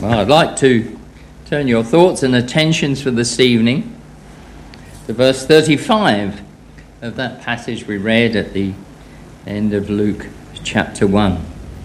Well, I'd like to turn your thoughts and attentions for this evening to verse 35 of that passage we read at the end of Luke chapter 1.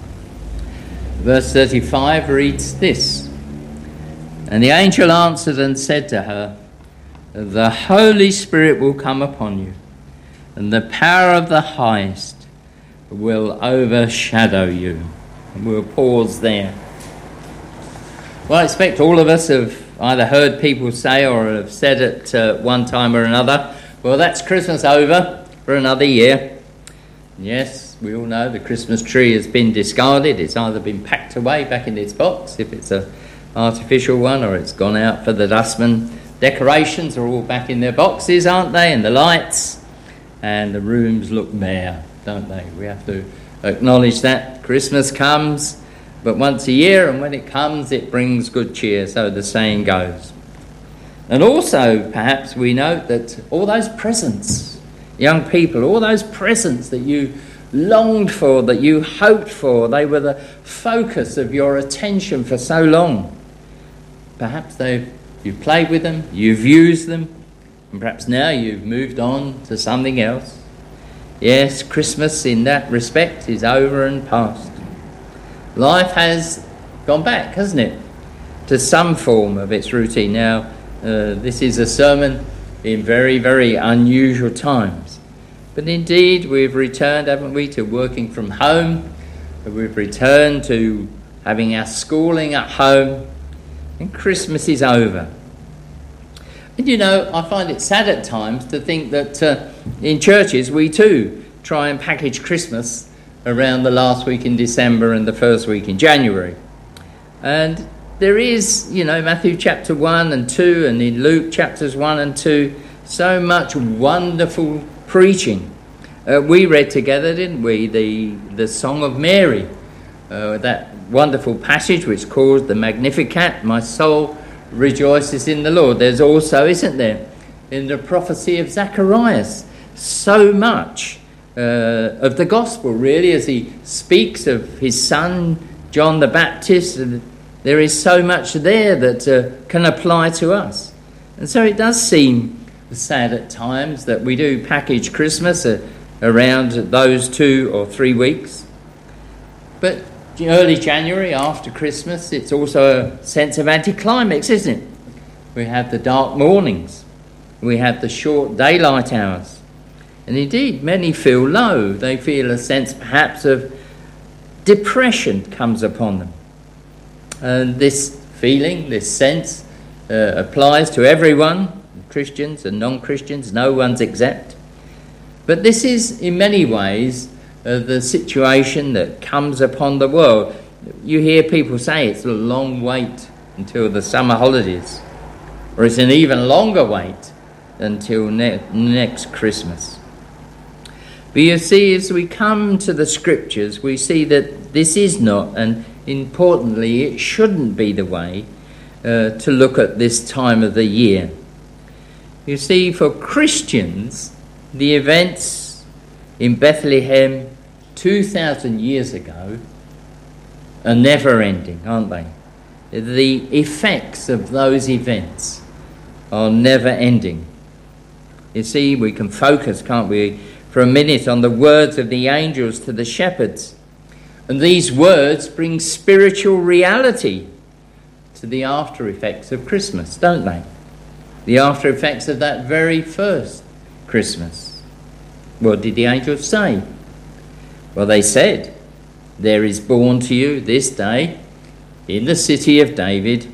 Verse 35 reads this: "And the angel answered and said to her, The Holy Spirit will come upon you, and the power of the Highest will overshadow you." And we'll pause there. Well, I expect all of us have either heard people say or have said it one time or another, well, that's Christmas over for another year. Yes, we all know the Christmas tree has been discarded. It's either been packed away back in its box, if it's an artificial one, or it's gone out for the dustman. Decorations are all back in their boxes, aren't they? And the lights, and the rooms look bare, don't they? We have to acknowledge that. Christmas comes but once a year, and when it comes, it brings good cheer, so the saying goes. And also, perhaps we note that all those presents, young people, all those presents that you longed for, that you hoped for, they were the focus of your attention for so long. Perhaps you've played with them, you've used them, and perhaps now you've moved on to something else. Yes, Christmas in that respect is over and past. Life has gone back, hasn't it, to some form of its routine. Now, this is a sermon in very, very unusual times. But indeed, we've returned, haven't we, to working from home. We've returned to having our schooling at home. And Christmas is over. And you know, I find it sad at times to think that in churches we too try and package Christmas around the last week in December and the first week in January. And there is, Matthew chapter 1 and 2 and in Luke chapters 1 and 2, so much wonderful preaching. We read together, didn't we, the Song of Mary, that wonderful passage which called the Magnificat, "My soul rejoices in the Lord." There's also, isn't there, in the prophecy of Zacharias, so much of the gospel, really, as he speaks of his son, John the Baptist. There is so much there that can apply to us. And so it does seem sad at times that we do package Christmas around those 2 or 3 weeks. But early January, after Christmas, it's also a sense of anticlimax, isn't it? We have the dark mornings. We have the short daylight hours. And indeed, many feel low. They feel a sense perhaps of depression comes upon them. And this feeling, this sense, applies to everyone, Christians and non-Christians. No one's exempt. But this is, in many ways, the situation that comes upon the world. You hear people say it's a long wait until the summer holidays, or it's an even longer wait until next Christmas. But you see, as we come to the scriptures, we see that this is not, and importantly, it shouldn't be the way to look at this time of the year. You see, for Christians, the events in Bethlehem 2,000 years ago are never ending, aren't they? The effects of those events are never ending. You see, we can focus, can't we, for a minute on the words of the angels to the shepherds. And these words bring spiritual reality to the after effects of Christmas, don't they? The after effects of that very first Christmas. What did the angels say? Well, they said, "There is born to you this day in the city of David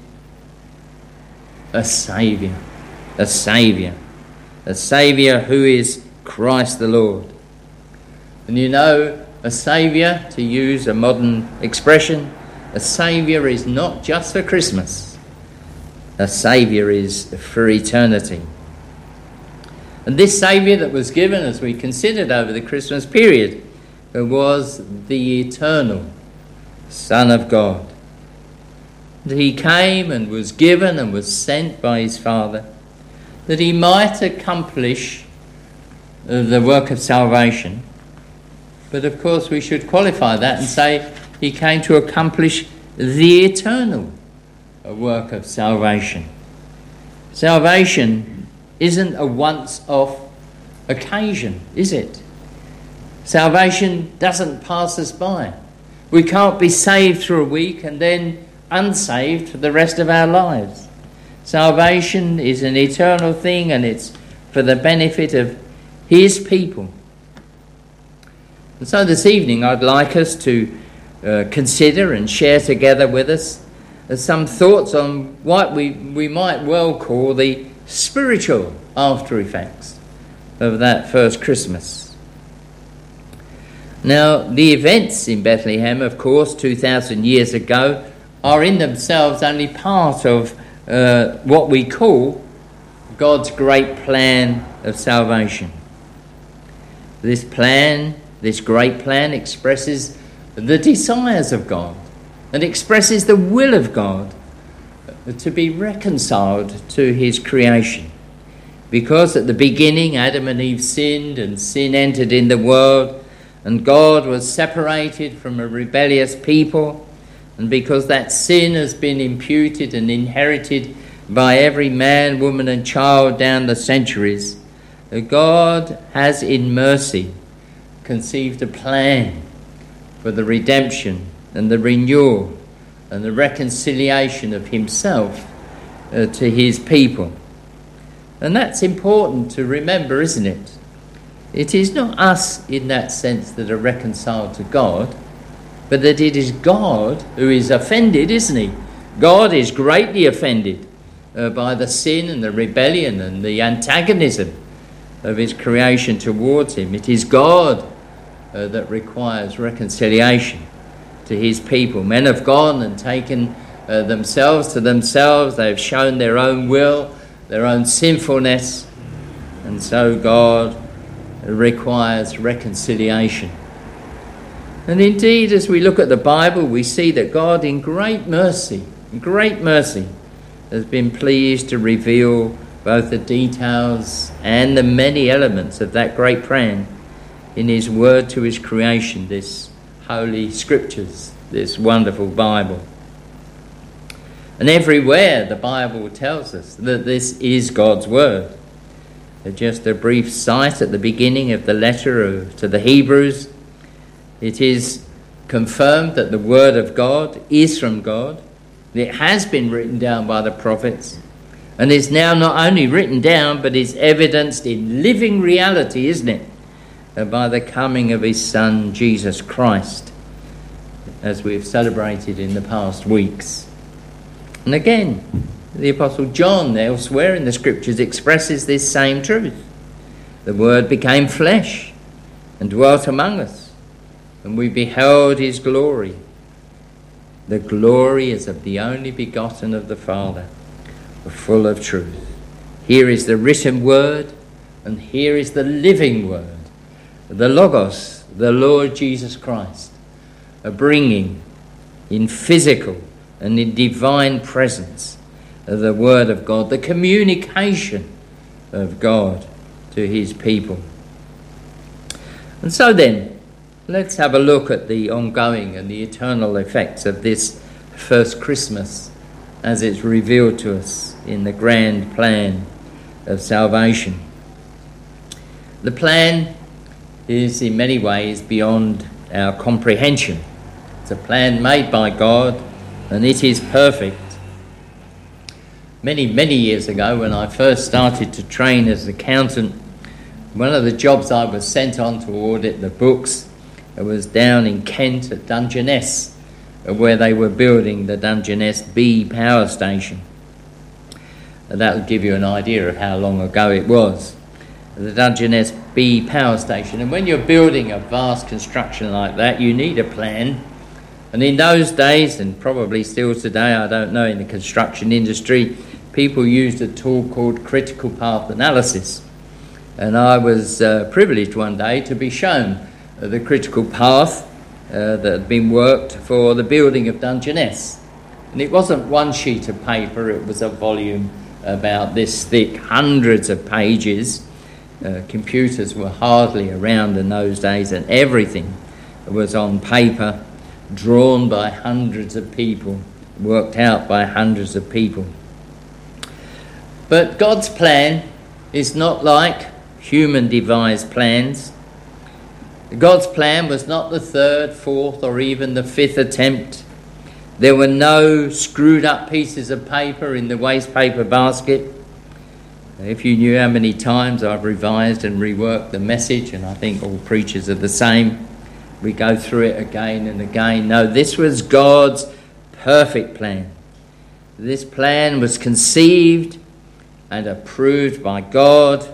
a Saviour, a Saviour, a Saviour who is Christ the Lord." And you know, a Saviour, to use a modern expression, a Saviour is not just for Christmas. A Saviour is for eternity. And this Saviour that was given, as we considered over the Christmas period, was the eternal Son of God. He came and was given and was sent by his Father that he might accomplish the work of salvation. But of course we should qualify that and say he came to accomplish the eternal a work of salvation. Salvation isn't a once-off occasion, is it? Salvation doesn't pass us by. We can't be saved for a week and then unsaved for the rest of our lives. Salvation is an eternal thing, and it's for the benefit of his people. And so this evening I'd like us to consider and share together with us some thoughts on what we might well call the spiritual after effects of that first Christmas. Now, the events in Bethlehem, of course, 2,000 years ago, are in themselves only part of what we call God's great plan of salvation. This plan, this great plan, expresses the desires of God and expresses the will of God to be reconciled to his creation. Because at the beginning Adam and Eve sinned, and sin entered in the world, and God was separated from a rebellious people, and because that sin has been imputed and inherited by every man, woman and child down the centuries, God has in mercy conceived a plan for the redemption and the renewal and the reconciliation of himself to his people. And that's important to remember, isn't it? It is not us in that sense that are reconciled to God, but that it is God who is offended, isn't he? God is greatly offended by the sin and the rebellion and the antagonism of his creation towards him. It is God that requires reconciliation to his people. Men have gone and taken themselves to themselves. They've shown their own will, their own sinfulness, and so God requires reconciliation. And indeed, as we look at the Bible, we see that God in great mercy, has been pleased to reveal both the details and the many elements of that great plan in his word to his creation, this holy scriptures, this wonderful Bible. And everywhere the Bible tells us that this is God's word. Just a brief sight at the beginning of the letter to the Hebrews. It is confirmed that the word of God is from God. It has been written down by the prophets, and is now not only written down, but is evidenced in living reality, isn't it? By the coming of his Son, Jesus Christ, as we've celebrated in the past weeks. And again, the Apostle John elsewhere in the Scriptures expresses this same truth. The Word became flesh and dwelt among us, and we beheld his glory. The glory is of the only begotten of the Father, full of truth. Here is the written Word, and here is the living Word, the Logos, the Lord Jesus Christ, bringing in physical and in divine presence the word of God, the communication of God to his people. And so then, let's have a look at the ongoing and the eternal effects of this first Christmas as it's revealed to us in the grand plan of salvation. The plan is in many ways beyond our comprehension. It's a plan made by God, and it is perfect. Many years ago, when I first started to train as an accountant, one of the jobs I was sent on to audit the books was down in Kent at Dungeness, where they were building the Dungeness B power station. And that would give you an idea of how long ago it was. The Dungeness B power station. And when you're building a vast construction like that, you need a plan. And in those days, and probably still today, I don't know, in the construction industry, people used a tool called critical path analysis. And I was privileged one day to be shown the critical path that had been worked for the building of Dungeness. And it wasn't one sheet of paper, it was a volume about this thick, hundreds of pages. Computers were hardly around in those days, and everything was on paper, drawn by hundreds of people worked out by hundreds of people. But God's plan is not like human devised plans. God's plan was not the third, fourth, or even the fifth attempt. There were no screwed up pieces of paper in the waste paper basket. If you knew how many times I've revised and reworked the message, and I think all preachers are the same, we go through it again and again. No, this was God's perfect plan. This plan was conceived and approved by God,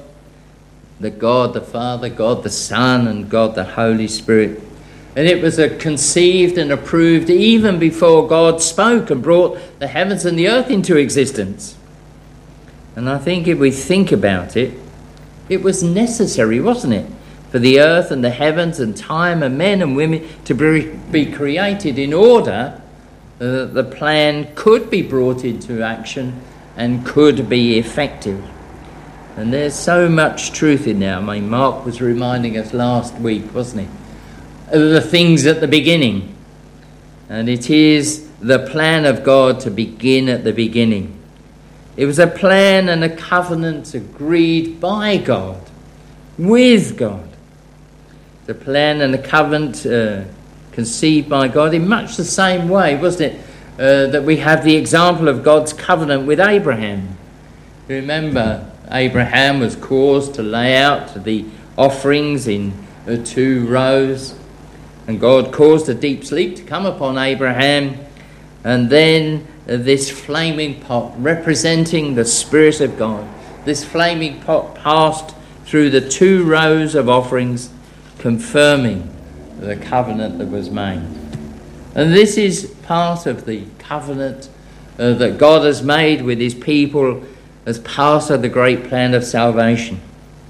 God the Father, God the Son, and God the Holy Spirit. And it was conceived and approved even before God spoke and brought the heavens and the earth into existence. And I think if we think about it, it was necessary, wasn't it, for the earth and the heavens and time and men and women to be created in order that the plan could be brought into action and could be effective. And there's so much truth in there. I mean, Mark was reminding us last week, wasn't he, of the things at the beginning. And it is the plan of God to begin at the beginning. It was a plan and a covenant agreed by God, with God. The plan and the covenant conceived by God in much the same way, wasn't it, that we have the example of God's covenant with Abraham. Remember, Abraham was caused to lay out the offerings in 2 rows, and God caused a deep sleep to come upon Abraham, and then this flaming pot representing the Spirit of God, this flaming pot passed through the 2 rows of offerings, confirming the covenant that was made. And this is part of the covenant that God has made with his people as part of the great plan of salvation.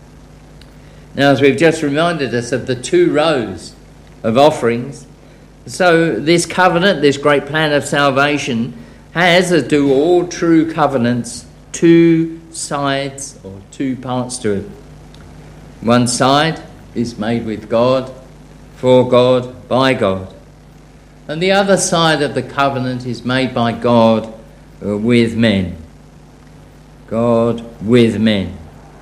Now, as we've just reminded us of the 2 rows of offerings, so this covenant, this great plan of salvation, has, as do all true covenants, 2 sides or 2 parts to it. One side is made with God, for God, by God. And the other side of the covenant is made by God with men. God with men.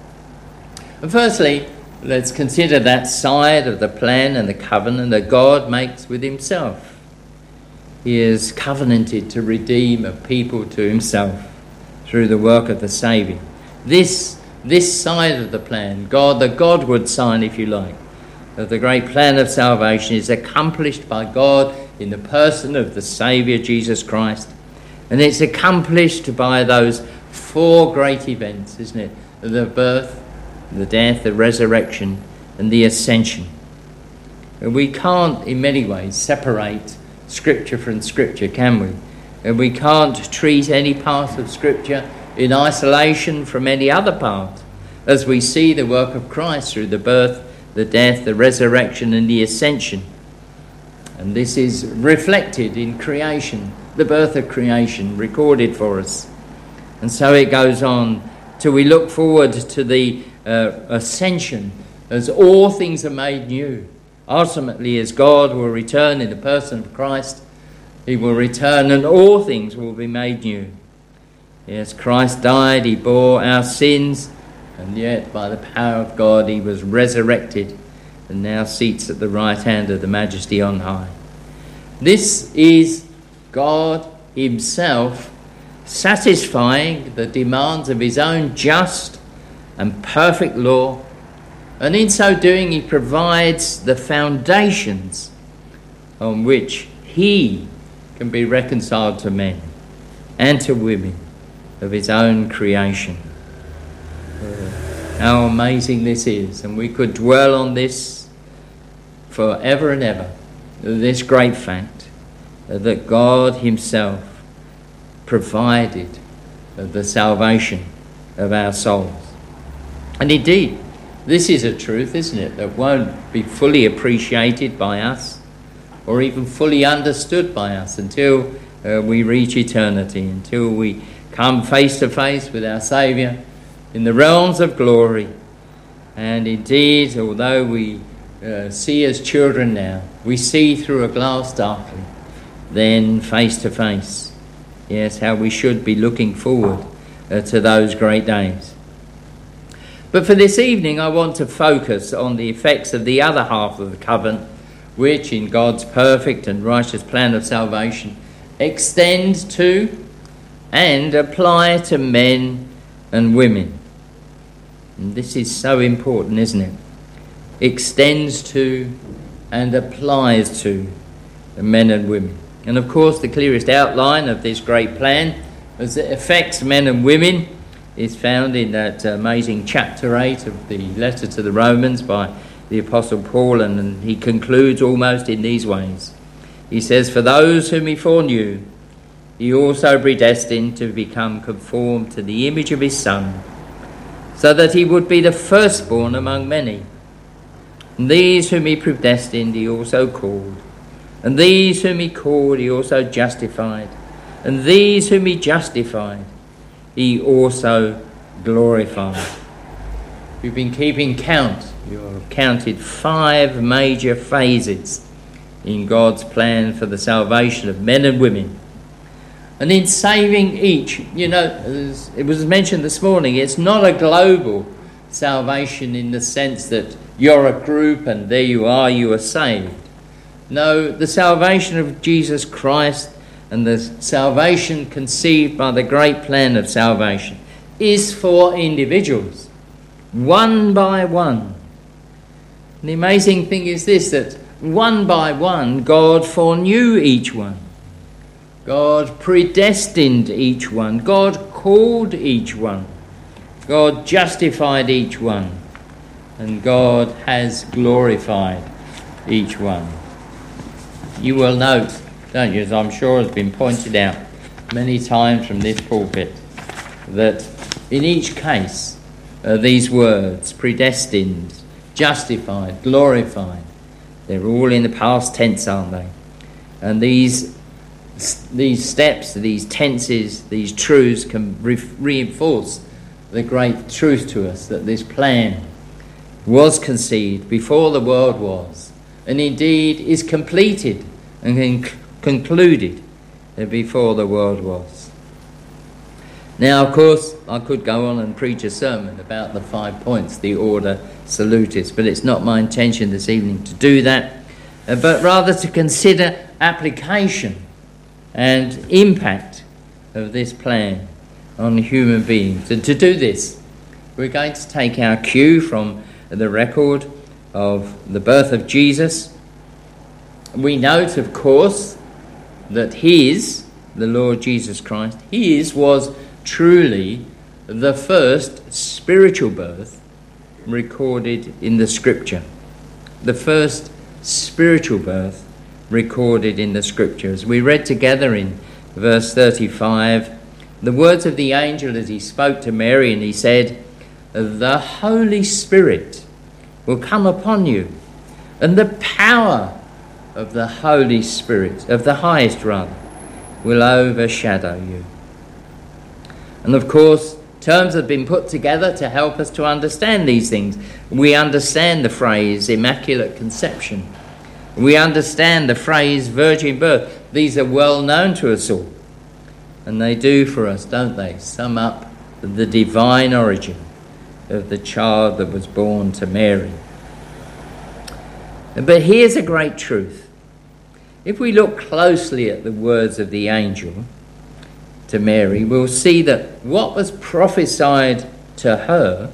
And firstly, let's consider that side of the plan and the covenant that God makes with himself. He has covenanted to redeem a people to himself through the work of the Saviour. This side of the plan, God, the Godward side, if you like, of the great plan of salvation is accomplished by God in the person of the Saviour, Jesus Christ. And it's accomplished by those 4 great events, isn't it? The birth, the death, the resurrection, and the ascension. And we can't, in many ways, separate Scripture from Scripture, can we? And we can't treat any part of Scripture in isolation from any other part, as we see the work of Christ through the birth, the death, the resurrection, and the ascension. And this is reflected in creation, the birth of creation, recorded for us. And so it goes on till we look forward to the ascension, as all things are made new. Ultimately, as God will return in the person of Christ, he will return and all things will be made new. Yes, Christ died, he bore our sins, and yet by the power of God he was resurrected and now seats at the right hand of the Majesty on high. This is God himself satisfying the demands of his own just and perfect law, and in so doing he provides the foundations on which he can be reconciled to men and to women of his own creation. How amazing this is, and we could dwell on this forever and ever, this great fact that God himself provided the salvation of our souls. And indeed, this is a truth, isn't it, that won't be fully appreciated by us or even fully understood by us until we reach eternity, until we come face to face with our Saviour in the realms of glory. And indeed, although we see as children now, we see through a glass darkly, then face to face Yes, how we should be looking forward to those great days. But for this evening, I want to focus on the effects of the other half of the covenant, which in God's perfect and righteous plan of salvation extends to and apply to men and women. And this is so important, isn't it? Extends to and applies to men and women. And of course, the clearest outline of this great plan as it affects men and women is found in that amazing chapter 8 of the letter to the Romans by the Apostle Paul, and he concludes almost in these ways. He says, "For those whom he foreknew, he also predestined to become conformed to the image of his Son, so that he would be the firstborn among many. And these whom he predestined, he also called. And these whom he called, he also justified. And these whom he justified, he also glorified." You've been keeping count. You've counted 5 major phases in God's plan for the salvation of men and women. And in saving each, as it was mentioned this morning, it's not a global salvation in the sense that you're a group and there you are saved. No, the salvation of Jesus Christ and the salvation conceived by the great plan of salvation is for individuals, one by one. And the amazing thing is this, that one by one God foreknew each one. God predestined each one. God called each one. God justified each one. And God has glorified each one. You will note, don't you, as I'm sure has been pointed out many times from this pulpit, that in each case these words, predestined, justified, glorified, they're all in the past tense, aren't they? And these steps, these tenses, these truths can reinforce the great truth to us that this plan was conceived before the world was, and indeed is completed and concluded before the world was. Now, of course, I could go on and preach a sermon about the 5 points, the order salutis, but it's not my intention this evening to do that, but rather to consider application and impact of this plan on human beings. And to do this, we're going to take our cue from the record of the birth of Jesus. We note, of course, that his, the Lord Jesus Christ, his was truly the first spiritual birth recorded in the Scripture. The first spiritual birth recorded in the Scriptures. We read together in verse 35 the words of the angel as he spoke to Mary, and he said, "The Holy Spirit will come upon you, and the power of the Holy Spirit, of the highest rather, will overshadow you." And of course, terms have been put together to help us to understand these things. We understand the phrase Immaculate Conception. We understand the phrase virgin birth. These are well known to us all. And they do for us, don't they, sum up the divine origin of the child that was born to Mary. But here's a great truth. If we look closely at the words of the angel to Mary, we'll see that what was prophesied to her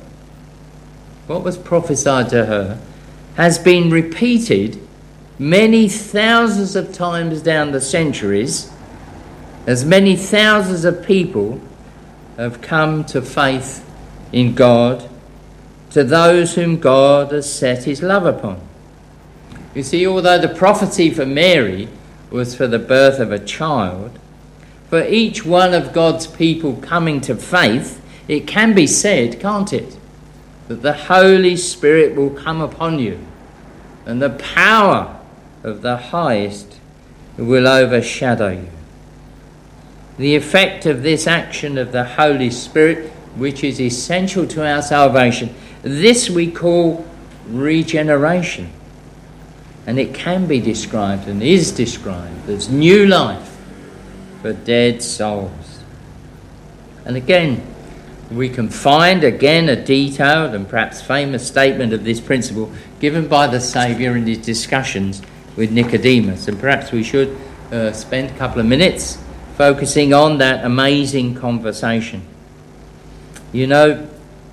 has been repeated many thousands of times down the centuries, as many thousands of people have come to faith in God, to those whom God has set his love upon. You see, although the prophecy for Mary was for the birth of a child, for each one of God's people coming to faith, it can be said, can't it, that the Holy Spirit will come upon you, and the power of the highest will overshadow you. The effect of this action of the Holy Spirit, which is essential to our salvation, this we call regeneration. And it can be described and is described as new life for dead souls. And again, we can find again a detailed and perhaps famous statement of this principle given by the Saviour in his discussions with Nicodemus. And perhaps we should spend a couple of minutes focusing on that amazing conversation. You know,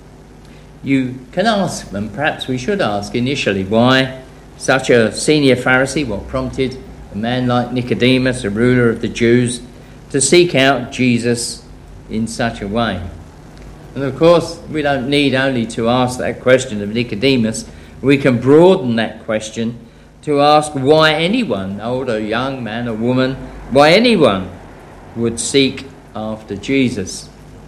you can ask, and perhaps we should ask initially, why such a senior Pharisee, what prompted a man like Nicodemus, a ruler of the Jews, to seek out Jesus in such a way? And of course, we don't need only to ask that question of Nicodemus. We can broaden that question to ask why anyone, old or young, man or woman, why anyone would seek after Jesus.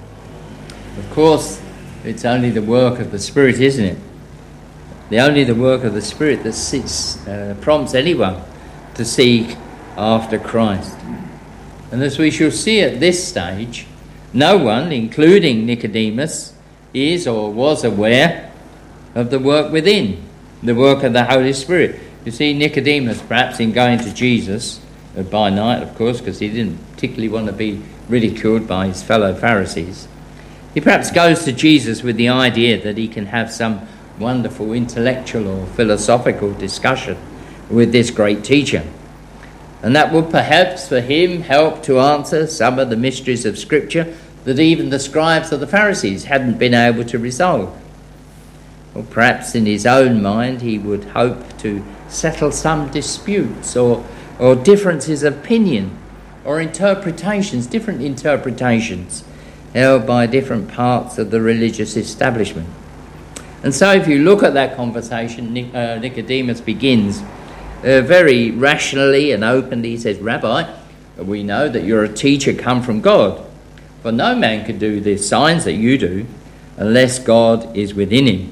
Of course, it's only the work of the Spirit, isn't it? Only the work of the Spirit that prompts anyone to seek after Christ. And as we shall see at this stage, no one, including Nicodemus, is or was aware of the work within, the work of the Holy Spirit. You see, Nicodemus, perhaps in going to Jesus, by night, of course, because he didn't particularly want to be ridiculed by his fellow Pharisees, he perhaps goes to Jesus with the idea that he can have some wonderful intellectual or philosophical discussion with this great teacher. And that would perhaps for him help to answer some of the mysteries of Scripture that even the scribes of the Pharisees hadn't been able to resolve. Or perhaps in his own mind he would hope to settle some disputes or differences of opinion or interpretations, different interpretations held by different parts of the religious establishment. And so if you look at that conversation, Nicodemus begins very rationally and openly. He says, "Rabbi, we know that you're a teacher come from God, for no man can do the signs that you do unless God is within him."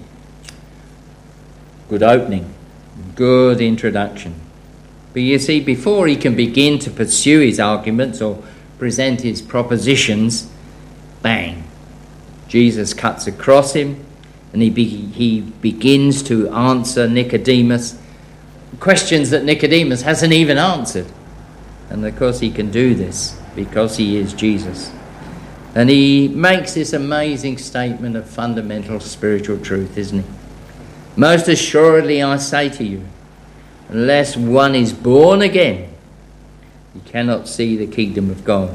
Good opening, good introduction. But you see, before he can begin to pursue his arguments or present his propositions, bang, Jesus cuts across him and he begins to answer Nicodemus questions that Nicodemus hasn't even answered. And of course he can do this because he is Jesus. And he makes this amazing statement of fundamental spiritual truth, isn't he? "Most assuredly I say to you, unless one is born again, you cannot see the kingdom of God."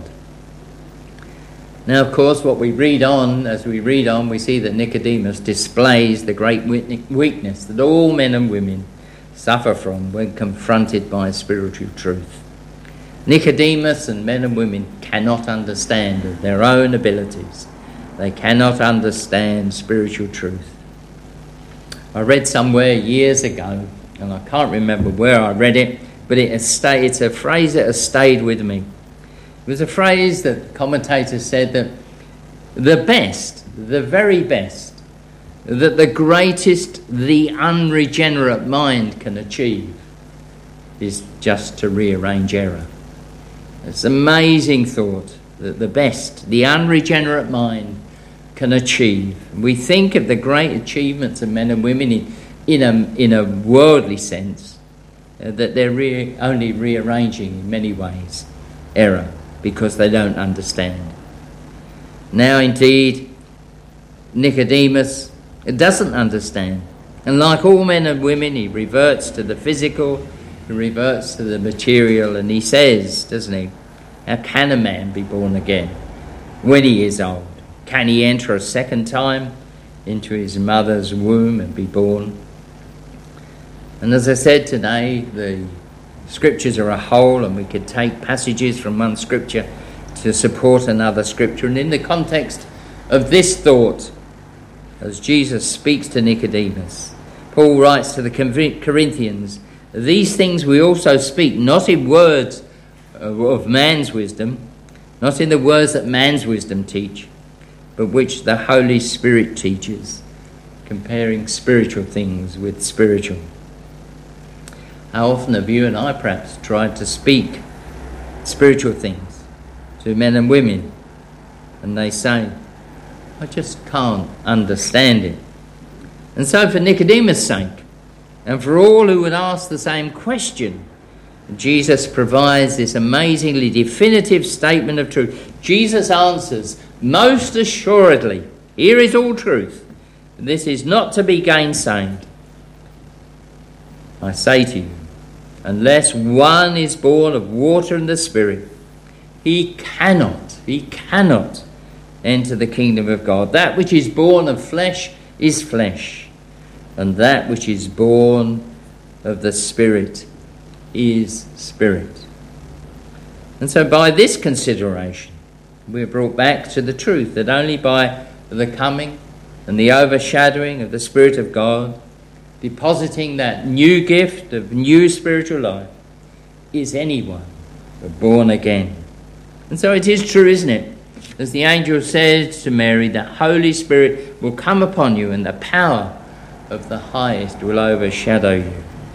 Now, of course, as we read on, we see that Nicodemus displays the great weakness that all men and women suffer from when confronted by spiritual truth. Nicodemus and men and women cannot understand their own abilities. They cannot understand spiritual truth. I read somewhere years ago, and I can't remember where I read it, but it's a phrase that has stayed with me. It was a phrase that commentators said that the best, the very best, that the greatest the unregenerate mind can achieve is just to rearrange error. It's an amazing thought that the best the unregenerate mind can achieve. We think of the great achievements of men and women in a worldly sense, that they're only rearranging in many ways error because they don't understand. Now indeed, Nicodemus doesn't understand. And like all men and women, he reverts to the physical, he reverts to the material, and he says, doesn't he, how can a man be born again when he is old? Can he enter a second time into his mother's womb and be born? And as I said today, the Scriptures are a whole, and we could take passages from one Scripture to support another Scripture. And in the context of this thought, as Jesus speaks to Nicodemus, Paul writes to the Corinthians, "These things we also speak, not in words of man's wisdom, not in the words that man's wisdom teach, but which the Holy Spirit teaches," comparing spiritual things with spiritual. How often have you and I perhaps tried to speak spiritual things to men and women, and they say, "I just can't understand it." And so for Nicodemus' sake, and for all who would ask the same question, Jesus provides this amazingly definitive statement of truth. Jesus answers, most assuredly, here is all truth. This is not to be gainsaid. I say to you, unless one is born of water and the Spirit, he cannot enter the kingdom of God. That which is born of flesh is flesh, and that which is born of the Spirit is spirit. And so by this consideration, we're brought back to the truth that only by the coming and the overshadowing of the Spirit of God, depositing that new gift of new spiritual life, is anyone born again. And so it is true, isn't it? As the angel says to Mary, the Holy Spirit will come upon you and the power of the highest will overshadow you.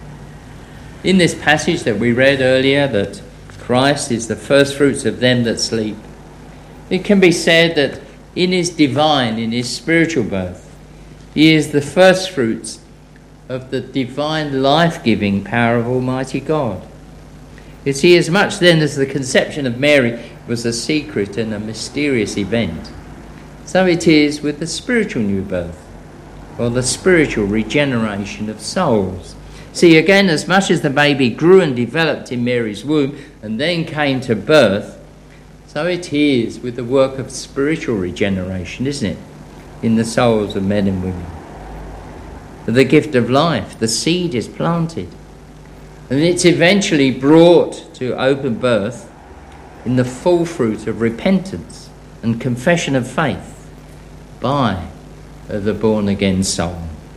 In this passage that we read earlier, that Christ is the first fruits of them that sleep, it can be said that in his divine, in his spiritual birth, he is the first fruits of the divine life-giving power of Almighty God. You see, as much then as the conception of Mary was a secret and a mysterious event, so it is with the spiritual new birth, or the spiritual regeneration of souls. See, again, as much as the baby grew and developed in Mary's womb and then came to birth, so it is with the work of spiritual regeneration, isn't it, in the souls of men and women. The gift of life, the seed is planted, and it's eventually brought to open birth in the full fruit of repentance and confession of faith by the born-again soul.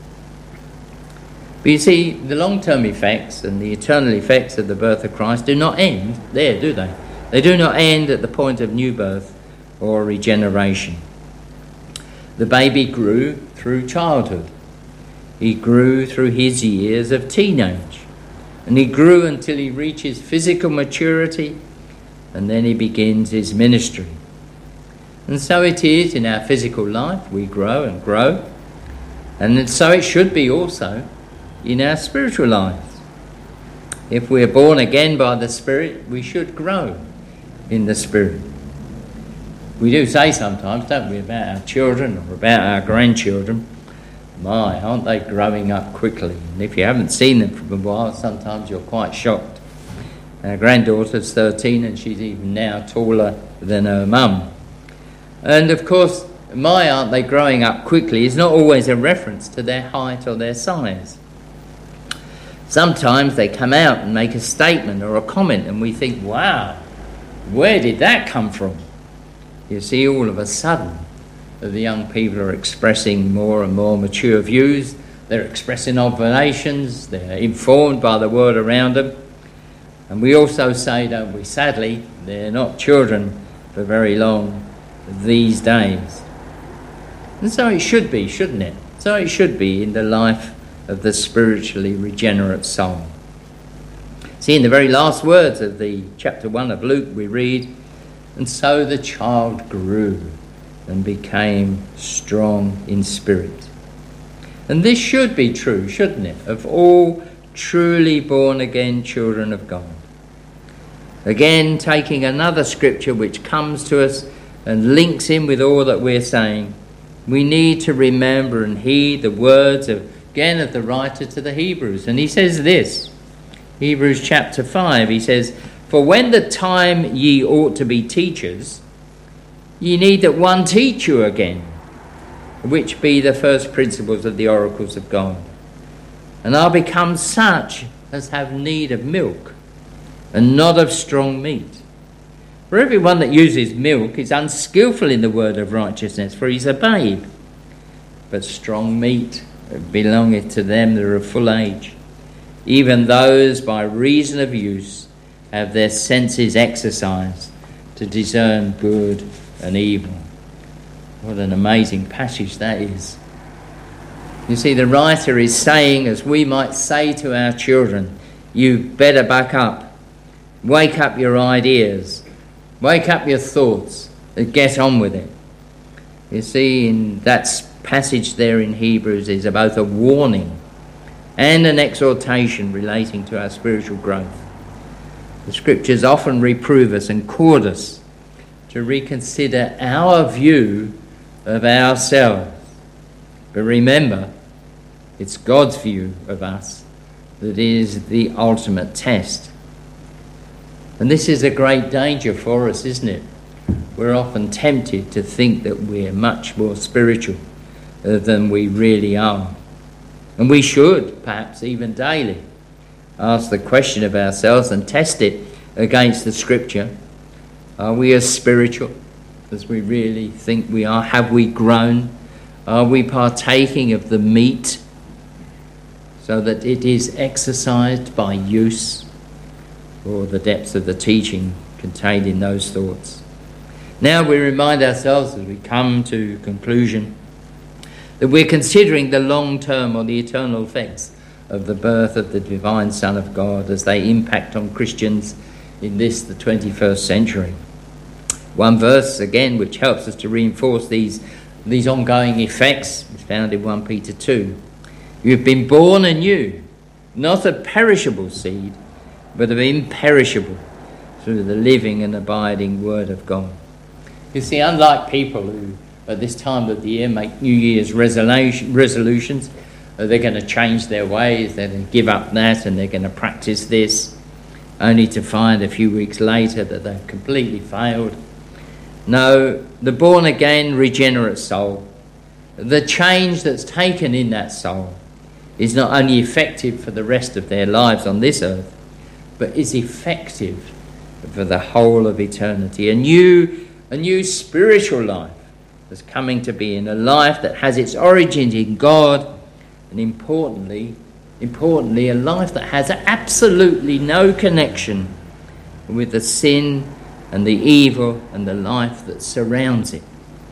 But you see, the long-term effects and the eternal effects of the birth of Christ do not end there, do they? They do not end at the point of new birth or regeneration. The baby grew through childhood. He grew through his years of teenage. And he grew until he reaches physical maturity, and then he begins his ministry. And so it is in our physical life. We grow and grow. And so it should be also in our spiritual lives. If we're born again by the Spirit, we should grow in the Spirit. We do say sometimes, don't we, about our children or about our grandchildren, my, aren't they growing up quickly? And if you haven't seen them for a while, sometimes you're quite shocked. Our granddaughter's 13 and she's even now taller than her mum. And of course, my aren't they growing up quickly is not always a reference to their height or their size. Sometimes they come out and make a statement or a comment and we think, wow, where did that come from? You see, all of a sudden, the young people are expressing more and more mature views. They're expressing observations. They're informed by the world around them. And we also say, don't we, sadly, they're not children for very long these days. And so it should be, shouldn't it? So it should be in the life of the spiritually regenerate soul. See, in the very last words of the chapter 1 of Luke, we read, and so the child grew and became strong in spirit. And this should be true, shouldn't it, of all truly born-again children of God. Again, taking another scripture which comes to us and links in with all that we're saying, we need to remember and heed the words of the writer to the Hebrews. And he says this, Hebrews chapter 5, he says, for when the time ye ought to be teachers, ye need that one teach you again, which be the first principles of the oracles of God, and are become such as have need of milk, and not of strong meat. For everyone that uses milk is unskillful in the word of righteousness, for he's a babe. But strong meat belongeth to them that are of full age, even those by reason of use have their senses exercised to discern good and evil. What an amazing passage that is. You see, the writer is saying, as we might say to our children, you better buck up, wake up your ideas, wake up your thoughts, and get on with it. You see, in that passage there in Hebrews is both a warning and an exhortation relating to our spiritual growth. The Scriptures often reprove us and call us to reconsider our view of ourselves. But remember, it's God's view of us that is the ultimate test. And this is a great danger for us, isn't it? We're often tempted to think that we're much more spiritual than we really are. And we should, perhaps even daily, ask the question of ourselves and test it against the Scripture. Are we as spiritual as we really think we are? Have we grown? Are we partaking of the meat so that it is exercised by use, or the depths of the teaching contained in those thoughts? Now we remind ourselves as we come to conclusion that we're considering the long-term or the eternal effects of the birth of the divine Son of God as they impact on Christians in the 21st century. One verse, again, which helps us to reinforce these ongoing effects is found in 1 Peter 2. You have been born anew, not of perishable seed, but of imperishable, through the living and abiding Word of God. You see, unlike people who at this time of the year make New Year's resolutions, they're going to change their ways, they're going to give up that and they're going to practice this, only to find a few weeks later that they've completely failed. No, the born-again, regenerate soul, the change that's taken in that soul is not only effective for the rest of their lives on this earth, but is effective for the whole of eternity. A new spiritual life that's coming to be, in a life that has its origins in God, and importantly, a life that has absolutely no connection with the sin and the evil and the life that surrounds it.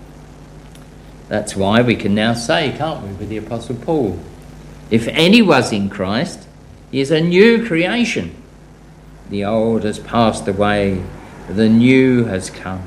That's why we can now say, can't we, with the Apostle Paul, if any was in Christ, he is a new creation. The old has passed away, the new has come.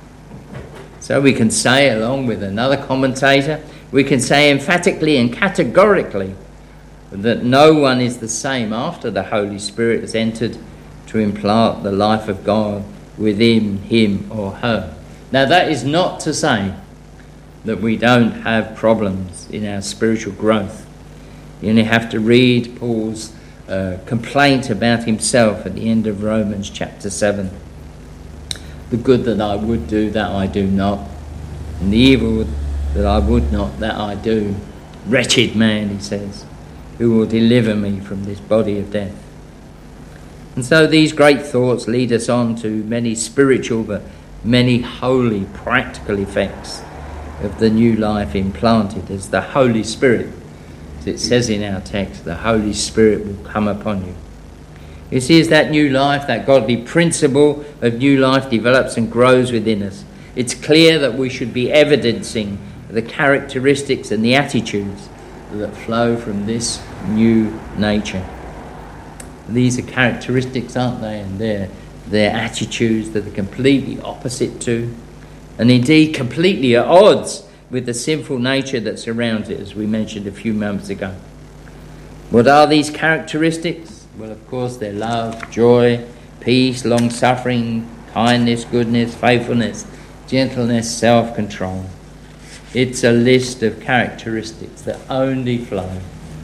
So we can say, along with another commentator, we can say emphatically and categorically that no one is the same after the Holy Spirit has entered to implant the life of God within him or her. Now, that is not to say that we don't have problems in our spiritual growth. You only have to read Paul's complaint about himself at the end of Romans chapter 7. The good that I would do, that I do not, and the evil that I would not, that I do. Wretched man, he says, who will deliver me from this body of death? And so these great thoughts lead us on to many spiritual but many holy practical effects of the new life implanted as the Holy Spirit, as it says in our text, the Holy Spirit will come upon you. You see, as that new life, that godly principle of new life develops and grows within us, it's clear that we should be evidencing the characteristics and the attitudes that flow from this new nature. These are characteristics, aren't they? And they're attitudes that are completely opposite to, and indeed completely at odds with the sinful nature that surrounds it, as we mentioned a few moments ago. What are these characteristics? Well, of course, they're love, joy, peace, long-suffering, kindness, goodness, faithfulness, gentleness, self-control. It's a list of characteristics that only flow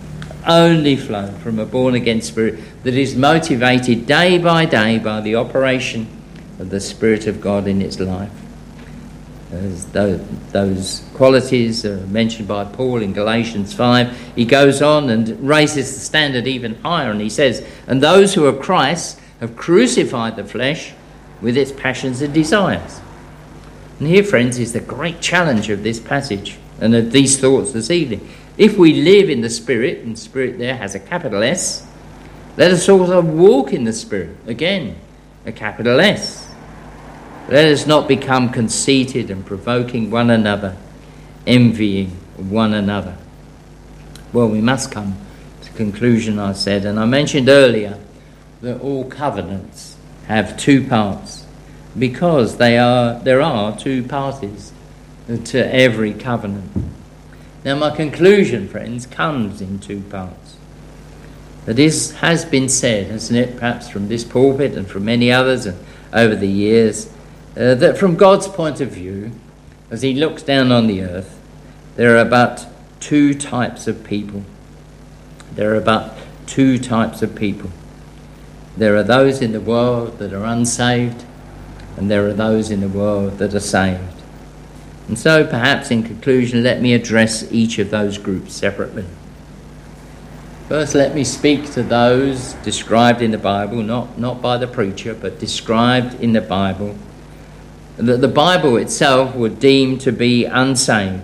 from a born-again spirit that is motivated day by day by the operation of the Spirit of God in its life. As those qualities are mentioned by Paul in Galatians 5, he goes on and raises the standard even higher, and he says, and those who are Christ's have crucified the flesh with its passions and desires. And here, friends, is the great challenge of this passage and of these thoughts this evening. If we live in the Spirit, and Spirit there has a capital S, let us also walk in the Spirit. Again, a capital S. Let us not become conceited and provoking one another, envying one another. Well, we must come to conclusion, I said, and I mentioned earlier that all covenants have two parts, because there are two parties to every covenant. Now, my conclusion, friends, comes in two parts. That has been said, hasn't it, perhaps from this pulpit and from many others and over the years, that from God's point of view, as he looks down on the earth, there are but two types of people. There are but two types of people. There are those in the world that are unsaved, and there are those in the world that are saved. And so perhaps in conclusion, let me address each of those groups separately. First, let me speak to those described in the Bible, not by the preacher, but described in the Bible, that the Bible itself would deem to be unsaved,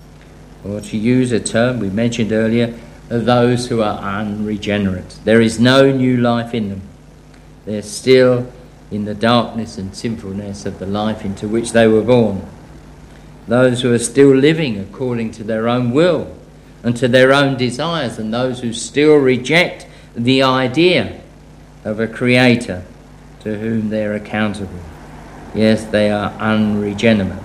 or to use a term we mentioned earlier, those who are unregenerate. There is no new life in them. They're still in the darkness and sinfulness of the life into which they were born. Those who are still living according to their own will and to their own desires, and those who still reject the idea of a creator to whom they're accountable. Yes, they are unregenerate.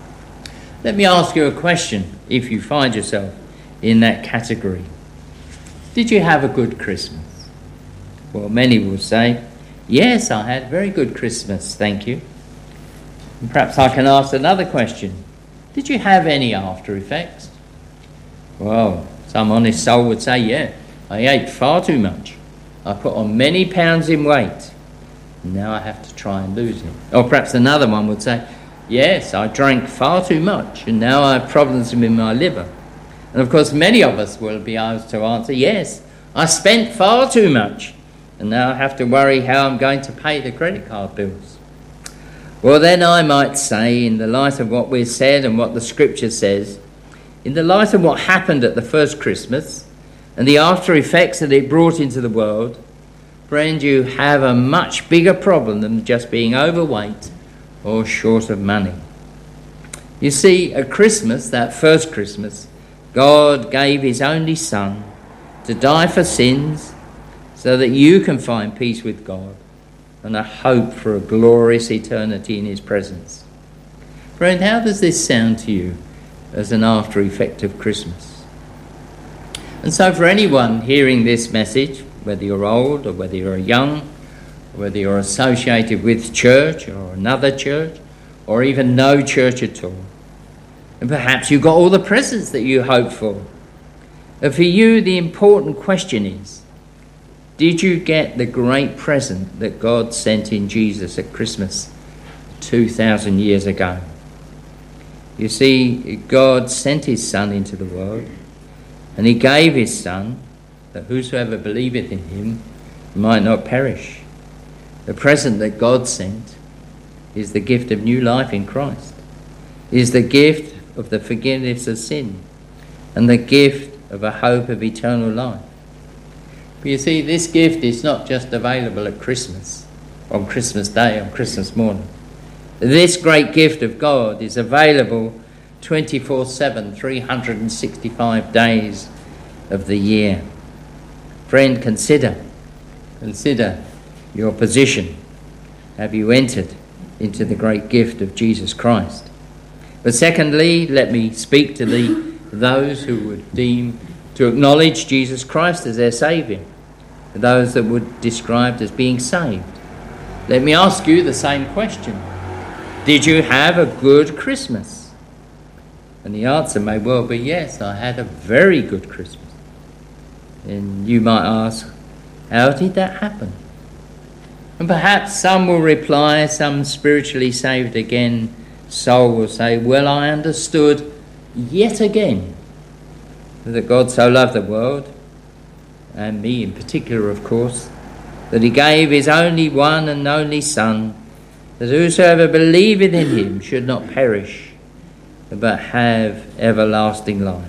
Let me ask you a question, if you find yourself in that category. Did you have a good Christmas? Well, many will say, yes, I had a very good Christmas, thank you. And perhaps I can ask another question. Did you have any after effects? Well, some honest soul would say, yeah, I ate far too much. I put on many pounds in weight. And now I have to try and lose it. Or perhaps another one would say, yes, I drank far too much and now I have problems with my liver. And of course many of us will be able to answer, yes, I spent far too much and now I have to worry how I'm going to pay the credit card bills. Well, then I might say, in the light of what we've said and what the scripture says, in the light of what happened at the first Christmas and the after effects that it brought into the world, friend, you have a much bigger problem than just being overweight or short of money. You see, at Christmas, that first Christmas, God gave his only Son to die for sins so that you can find peace with God and a hope for a glorious eternity in his presence. Friend, how does this sound to you as an after effect of Christmas? And so for anyone hearing this message, whether you're old or whether you're young, or whether you're associated with church or another church, or even no church at all, and perhaps you got all the presents that you hoped for, but for you the important question is, did you get the great present that God sent in Jesus at Christmas 2,000 years ago? You see, God sent his Son into the world, and he gave his Son, that whosoever believeth in him might not perish. The present that God sent is the gift of new life in Christ, is the gift of the forgiveness of sin, and the gift of a hope of eternal life. But you see, this gift is not just available at Christmas, on Christmas Day, on Christmas morning. This great gift of God is available 24/7, 365 days of the year. Friend, consider your position. Have you entered into the great gift of Jesus Christ? But secondly, let me speak to those who would deem to acknowledge Jesus Christ as their Saviour, those that would described as being saved. Let me ask you the same question. Did you have a good Christmas? And the answer may well be yes, I had a very good Christmas. And you might ask, how did that happen? And perhaps some will reply, some spiritually saved again soul will say, well, I understood yet again that God so loved the world, and me in particular, of course, that he gave his only one and only Son, that whosoever believeth in him should not perish, but have everlasting life.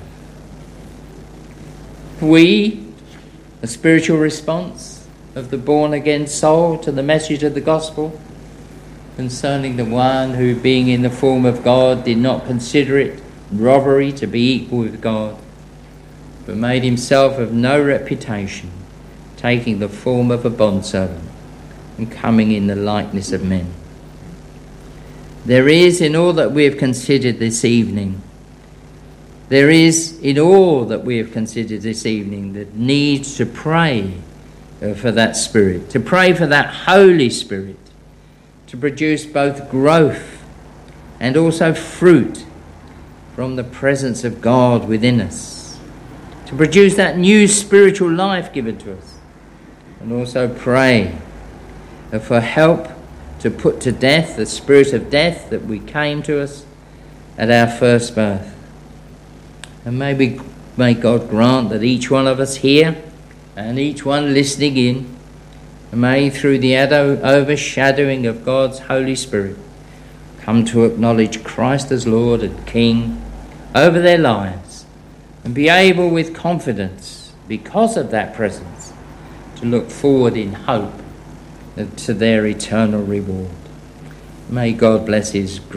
We, a spiritual response of the born-again soul to the message of the gospel concerning the one who, being in the form of God, did not consider it robbery to be equal with God, but made himself of no reputation, taking the form of a bondservant and coming in the likeness of men. There is, in all that we have considered this evening, There is in all that we have considered this evening the need to pray for that Spirit, to pray for that Holy Spirit, to produce both growth and also fruit from the presence of God within us, to produce that new spiritual life given to us, and also pray for help to put to death the spirit of death that we came to us at our first birth. And may God grant that each one of us here and each one listening in, may through the overshadowing of God's Holy Spirit come to acknowledge Christ as Lord and King over their lives, and be able with confidence, because of that presence, to look forward in hope to their eternal reward. May God bless his